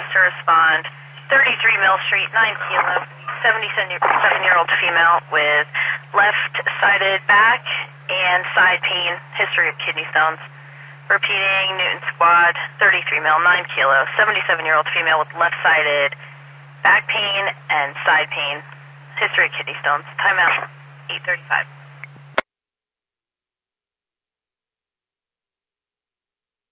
request to respond. 33 Mill Street, 9 kilo, 77-year-old female with left-sided back and side pain, history of kidney stones. Repeating, Newton Squad, 33 Mill, 9 kilo, 77-year-old female with left-sided back pain and side pain, history of kidney stones. Timeout, 8:35.